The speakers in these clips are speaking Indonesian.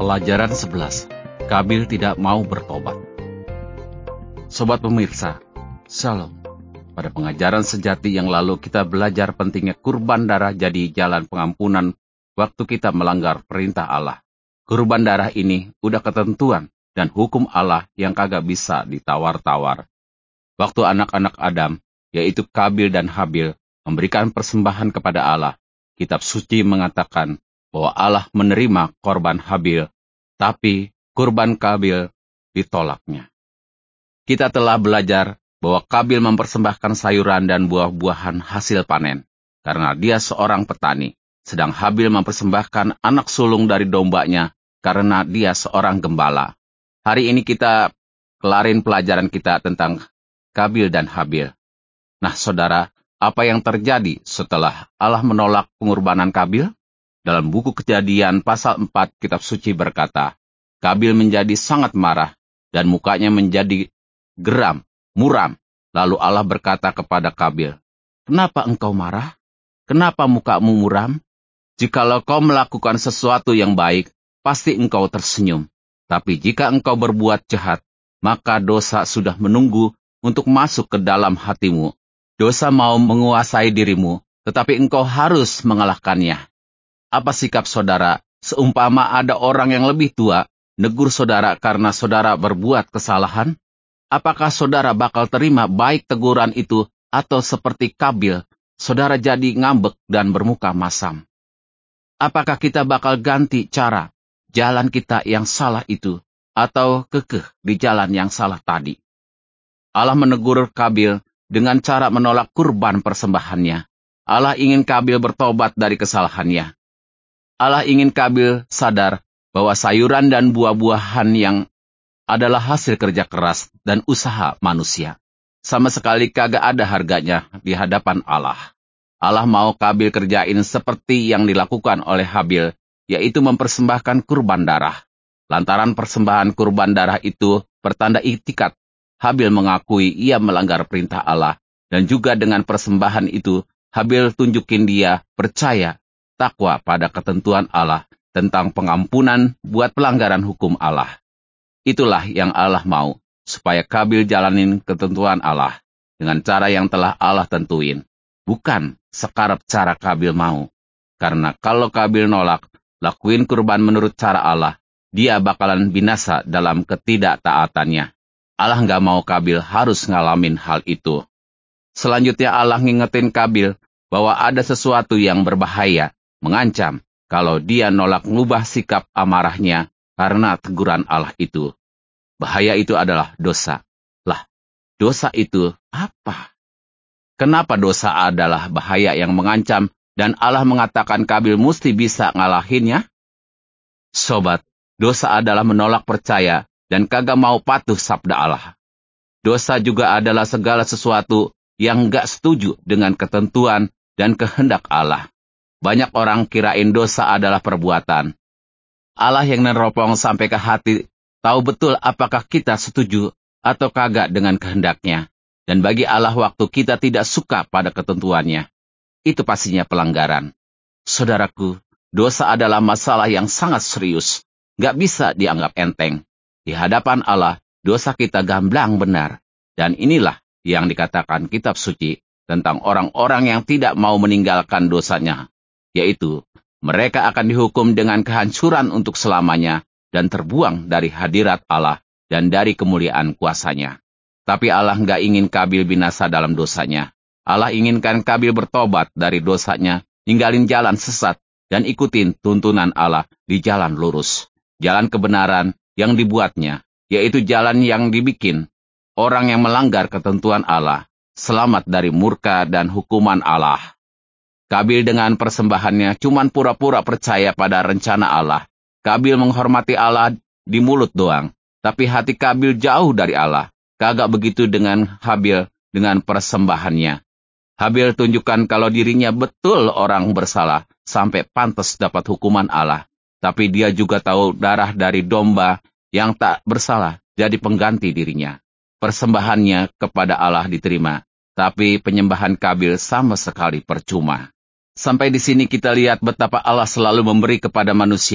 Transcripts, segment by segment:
Pelajaran 11. Kabil tidak mau bertobat. Sobat pemirsa, Shalom. Pada pengajaran sejati yang lalu kita belajar pentingnya kurban darah jadi jalan pengampunan waktu kita melanggar perintah Allah. Kurban darah ini udah ketentuan dan hukum Allah yang kagak bisa ditawar-tawar. Waktu anak-anak Adam, yaitu Kabil dan Habil, memberikan persembahan kepada Allah, kitab suci mengatakan bahwa Allah menerima korban Habil, tapi kurban Kabil ditolaknya. Kita telah belajar bahwa Kabil mempersembahkan sayuran dan buah-buahan hasil panen, karena dia seorang petani, sedang Habil mempersembahkan anak sulung dari dombanya, karena dia seorang gembala. Hari ini kita kelarin pelajaran kita tentang Kabil dan Habil. Nah, saudara, apa yang terjadi setelah Allah menolak pengorbanan Kabil? Dalam buku Kejadian pasal 4 kitab suci berkata, Kabil menjadi sangat marah dan mukanya menjadi geram, muram. Lalu Allah berkata kepada Kabil, "Kenapa engkau marah? Kenapa mukamu muram? Jikalau kau melakukan sesuatu yang baik, pasti engkau tersenyum. Tapi jika engkau berbuat jahat, maka dosa sudah menunggu untuk masuk ke dalam hatimu. Dosa mau menguasai dirimu, tetapi engkau harus mengalahkannya." Apa sikap saudara seumpama ada orang yang lebih tua negur saudara karena saudara berbuat kesalahan? Apakah saudara bakal terima baik teguran itu atau seperti Kabil, saudara jadi ngambek dan bermuka masam? Apakah kita bakal ganti cara, jalan kita yang salah itu, atau kekeh di jalan yang salah tadi? Allah menegur Kabil dengan cara menolak kurban persembahannya. Allah ingin Kabil bertobat dari kesalahannya. Allah ingin Kabil sadar bahwa sayuran dan buah-buahan yang adalah hasil kerja keras dan usaha manusia. Sama sekali kagak ada harganya di hadapan Allah. Allah mau Kabil kerjain seperti yang dilakukan oleh Habil, yaitu mempersembahkan kurban darah. Lantaran persembahan kurban darah itu pertanda iktikat, Habil mengakui ia melanggar perintah Allah, dan juga dengan persembahan itu, Habil tunjukin dia percaya takwa pada ketentuan Allah tentang pengampunan buat pelanggaran hukum Allah. Itulah yang Allah mau, supaya Kabil jalanin ketentuan Allah dengan cara yang telah Allah tentuin, bukan sekarang cara Kabil mau. Karena kalau Kabil nolak, lakuin kurban menurut cara Allah, dia bakalan binasa dalam ketidaktaatannya. Allah nggak mau Kabil harus ngalamin hal itu. Selanjutnya Allah ngingetin Kabil bahwa ada sesuatu yang berbahaya, mengancam kalau dia nolak ngubah sikap amarahnya karena teguran Allah itu. Bahaya itu adalah dosa. Lah, dosa itu apa? Kenapa dosa adalah bahaya yang mengancam dan Allah mengatakan Kabil mesti bisa ngalahinnya? Sobat, dosa adalah menolak percaya dan kagak mau patuh sabda Allah. Dosa juga adalah segala sesuatu yang gak setuju dengan ketentuan dan kehendak Allah. Banyak orang kirain dosa adalah perbuatan. Allah yang neropong sampai ke hati tahu betul apakah kita setuju atau kagak dengan kehendaknya. Dan bagi Allah waktu kita tidak suka pada ketentuannya, itu pastinya pelanggaran. Saudaraku, dosa adalah masalah yang sangat serius. Gak bisa dianggap enteng. Di hadapan Allah, dosa kita gamblang benar. Dan inilah yang dikatakan kitab suci tentang orang-orang yang tidak mau meninggalkan dosanya, yaitu mereka akan dihukum dengan kehancuran untuk selamanya dan terbuang dari hadirat Allah dan dari kemuliaan kuasanya. Tapi Allah nggak ingin Kabil binasa dalam dosanya. Allah inginkan Kabil bertobat dari dosanya, ninggalin jalan sesat, dan ikutin tuntunan Allah di jalan lurus. Jalan kebenaran yang dibuatnya, yaitu jalan yang dibikin orang yang melanggar ketentuan Allah, selamat dari murka dan hukuman Allah. Kabil dengan persembahannya cuman pura-pura percaya pada rencana Allah. Kabil menghormati Allah di mulut doang, tapi hati Kabil jauh dari Allah. Kagak begitu dengan Habil dengan persembahannya. Habil tunjukkan kalau dirinya betul orang bersalah sampai pantas dapat hukuman Allah. Tapi dia juga tahu darah dari domba yang tak bersalah jadi pengganti dirinya. Persembahannya kepada Allah diterima, tapi penyembahan Kabil sama sekali percuma. Sampai di sini kita lihat betapa Allah selalu memberi kepada manusia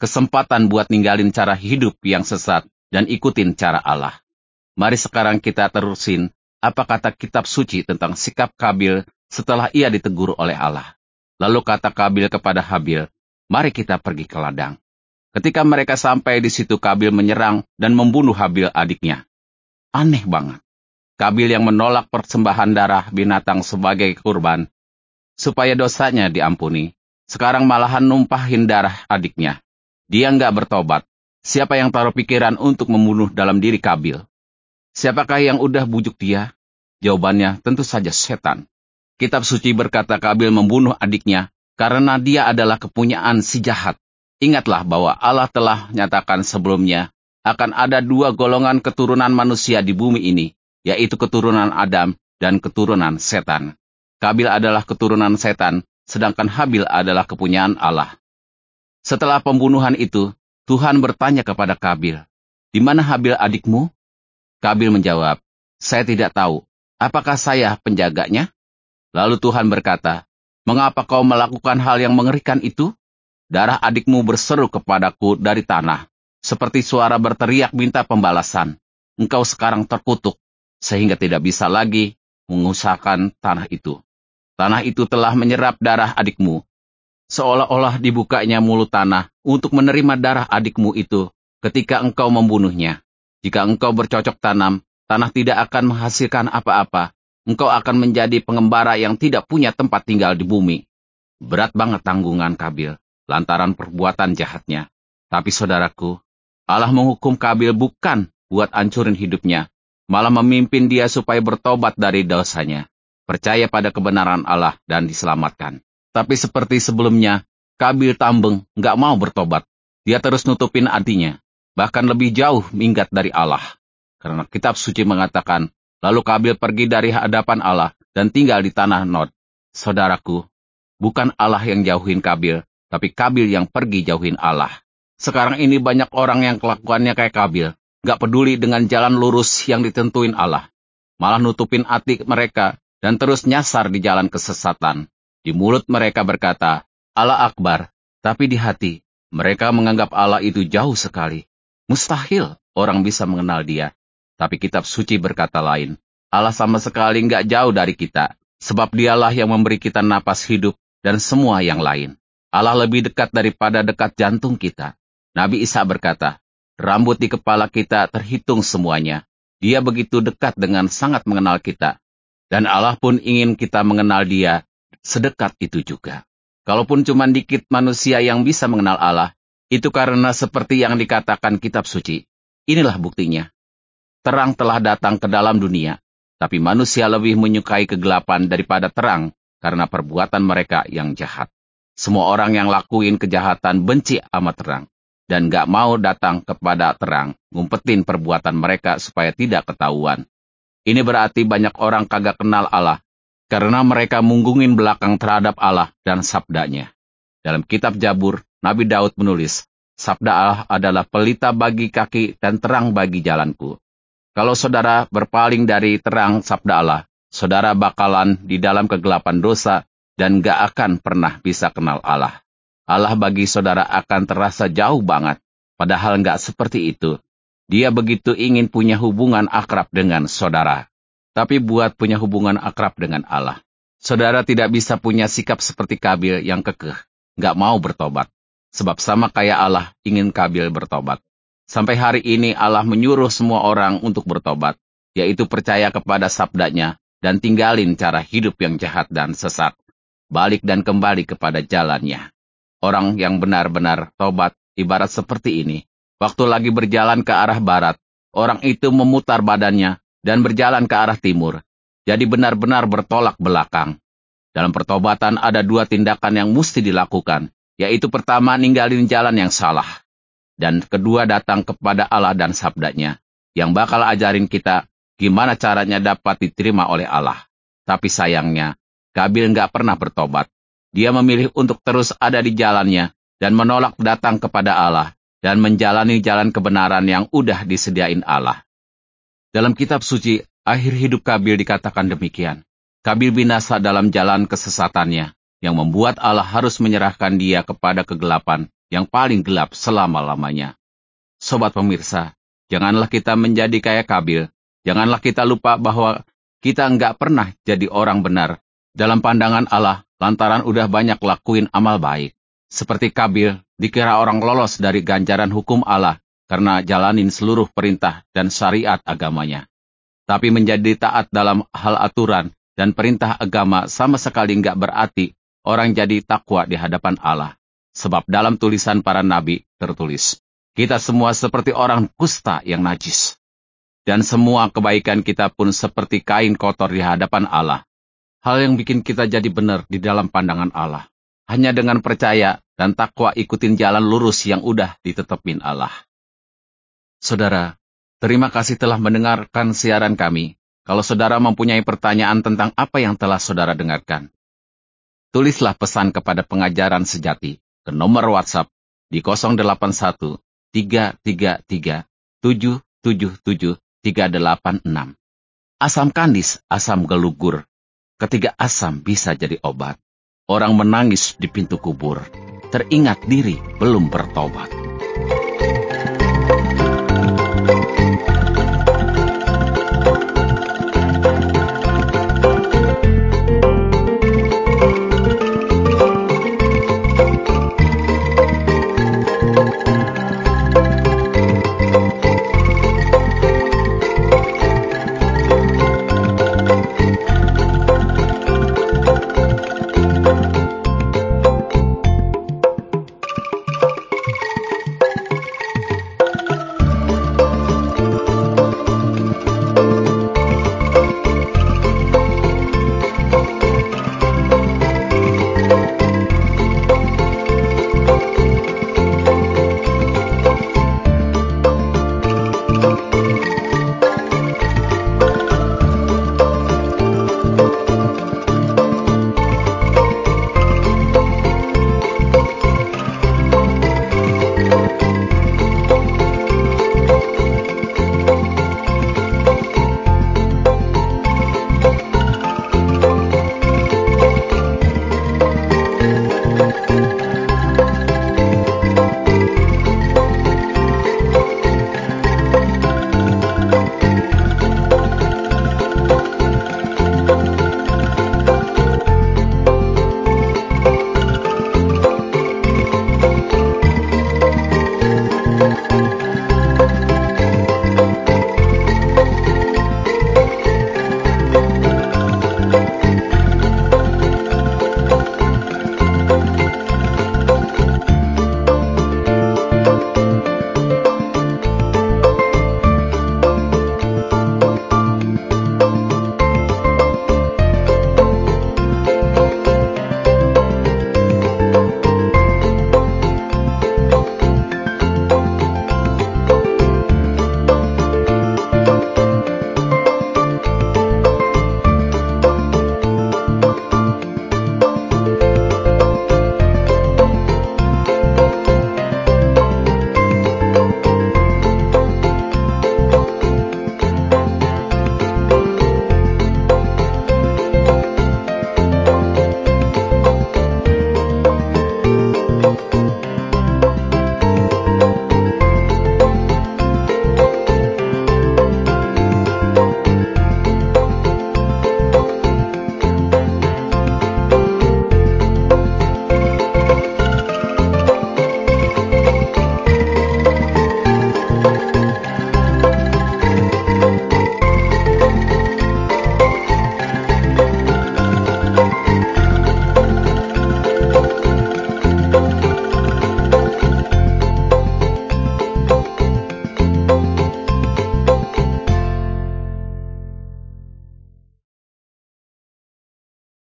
kesempatan buat ninggalin cara hidup yang sesat dan ikutin cara Allah. Mari sekarang kita terusin apa kata kitab suci tentang sikap Kabil setelah ia ditegur oleh Allah. Lalu kata Kabil kepada Habil, mari kita pergi ke ladang. Ketika mereka sampai di situ, Kabil menyerang dan membunuh Habil adiknya. Aneh banget. Kabil yang menolak persembahan darah binatang sebagai kurban, supaya dosanya diampuni, sekarang malahan numpahin darah adiknya. Dia nggak bertobat. Siapa yang taruh pikiran untuk membunuh dalam diri Kabil? Siapakah yang udah bujuk dia? Jawabannya tentu saja setan. Kitab suci berkata Kabil membunuh adiknya karena dia adalah kepunyaan si jahat. Ingatlah bahwa Allah telah nyatakan sebelumnya akan ada 2 golongan keturunan manusia di bumi ini, yaitu keturunan Adam dan keturunan setan. Kabil adalah keturunan setan, sedangkan Habil adalah kepunyaan Allah. Setelah pembunuhan itu, Tuhan bertanya kepada Kabil, "Di mana Habil adikmu?" Kabil menjawab, "Saya tidak tahu. Apakah saya penjaganya?" Lalu Tuhan berkata, "Mengapa kau melakukan hal yang mengerikan itu? Darah adikmu berseru kepadaku dari tanah, seperti suara berteriak minta pembalasan. Engkau sekarang terkutuk, sehingga tidak bisa lagi mengusahakan tanah itu. Tanah itu telah menyerap darah adikmu, seolah-olah dibukanya mulut tanah untuk menerima darah adikmu itu ketika engkau membunuhnya. Jika engkau bercocok tanam, tanah tidak akan menghasilkan apa-apa. Engkau akan menjadi pengembara yang tidak punya tempat tinggal di bumi." Berat banget tanggungan Kabil lantaran perbuatan jahatnya. Tapi saudaraku, Allah menghukum Kabil bukan buat hancurin hidupnya, malah memimpin dia supaya bertobat dari dosanya, percaya pada kebenaran Allah dan diselamatkan. Tapi seperti sebelumnya, Kabil tambeng, nggak mau bertobat. Dia terus nutupin hatinya, bahkan lebih jauh minggat dari Allah. Karena kitab suci mengatakan, lalu Kabil pergi dari hadapan Allah dan tinggal di tanah Nod. Saudaraku, bukan Allah yang jauhin Kabil, tapi Kabil yang pergi jauhin Allah. Sekarang ini banyak orang yang kelakuannya kayak Kabil, nggak peduli dengan jalan lurus yang ditentuin Allah. Malah nutupin hati mereka dan terus nyasar di jalan kesesatan. Di mulut mereka berkata, Allah Akbar, tapi di hati, mereka menganggap Allah itu jauh sekali. Mustahil orang bisa mengenal dia. Tapi kitab suci berkata lain, Allah sama sekali nggak jauh dari kita, sebab dialah yang memberi kita napas hidup dan semua yang lain. Allah lebih dekat daripada dekat jantung kita. Nabi Isa berkata, rambut di kepala kita terhitung semuanya. Dia begitu dekat dengan sangat mengenal kita. Dan Allah pun ingin kita mengenal dia sedekat itu juga. Kalaupun cuma dikit manusia yang bisa mengenal Allah, itu karena seperti yang dikatakan kitab suci. Inilah buktinya. Terang telah datang ke dalam dunia, tapi manusia lebih menyukai kegelapan daripada terang karena perbuatan mereka yang jahat. Semua orang yang lakuin kejahatan benci sama terang, dan gak mau datang kepada terang, ngumpetin perbuatan mereka supaya tidak ketahuan. Ini berarti banyak orang kagak kenal Allah, karena mereka munggungin belakang terhadap Allah dan sabdanya. Dalam kitab Jabur, Nabi Daud menulis, sabda Allah adalah pelita bagi kaki dan terang bagi jalanku. Kalau saudara berpaling dari terang sabda Allah, saudara bakalan di dalam kegelapan dosa dan gak akan pernah bisa kenal Allah. Allah bagi saudara akan terasa jauh banget, padahal gak seperti itu. Dia begitu ingin punya hubungan akrab dengan saudara. Tapi buat punya hubungan akrab dengan Allah, saudara tidak bisa punya sikap seperti Kabil yang kekeh, gak mau bertobat. Sebab sama kayak Allah ingin Kabil bertobat. Sampai hari ini Allah menyuruh semua orang untuk bertobat, yaitu percaya kepada sabdanya dan tinggalin cara hidup yang jahat dan sesat. Balik dan kembali kepada jalannya. Orang yang benar-benar tobat ibarat seperti ini. Waktu lagi berjalan ke arah barat, orang itu memutar badannya dan berjalan ke arah timur. Jadi benar-benar bertolak belakang. Dalam pertobatan ada 2 tindakan yang mesti dilakukan, yaitu pertama ninggalin jalan yang salah. Dan kedua datang kepada Allah dan sabdanya, yang bakal ajarin kita gimana caranya dapat diterima oleh Allah. Tapi sayangnya, Kabil nggak pernah bertobat. Dia memilih untuk terus ada di jalannya dan menolak datang kepada Allah dan menjalani jalan kebenaran yang udah disediain Allah. Dalam kitab suci, akhir hidup Kabil dikatakan demikian. Kabil binasa dalam jalan kesesatannya, yang membuat Allah harus menyerahkan dia kepada kegelapan yang paling gelap selama-lamanya. Sobat pemirsa, janganlah kita menjadi kayak Kabil. Janganlah kita lupa bahwa kita enggak pernah jadi orang benar dalam pandangan Allah lantaran udah banyak lakuin amal baik. Seperti Kabil, dikira orang lolos dari ganjaran hukum Allah karena jalanin seluruh perintah dan syariat agamanya. Tapi menjadi taat dalam hal aturan dan perintah agama sama sekali enggak berarti orang jadi takwa di hadapan Allah. Sebab dalam tulisan para nabi tertulis, kita semua seperti orang kusta yang najis. Dan semua kebaikan kita pun seperti kain kotor di hadapan Allah. Hal yang bikin kita jadi benar di dalam pandangan Allah. Hanya dengan percaya dan takwa ikutin jalan lurus yang udah ditetepin Allah. Saudara, terima kasih telah mendengarkan siaran kami. Kalau saudara mempunyai pertanyaan tentang apa yang telah saudara dengarkan, tulislah pesan kepada pengajaran sejati ke nomor WhatsApp di 081 333 777 386. Asam kandis, asam gelugur. Ketiga asam bisa jadi obat. Orang menangis di pintu kubur. Teringat diri belum bertobat.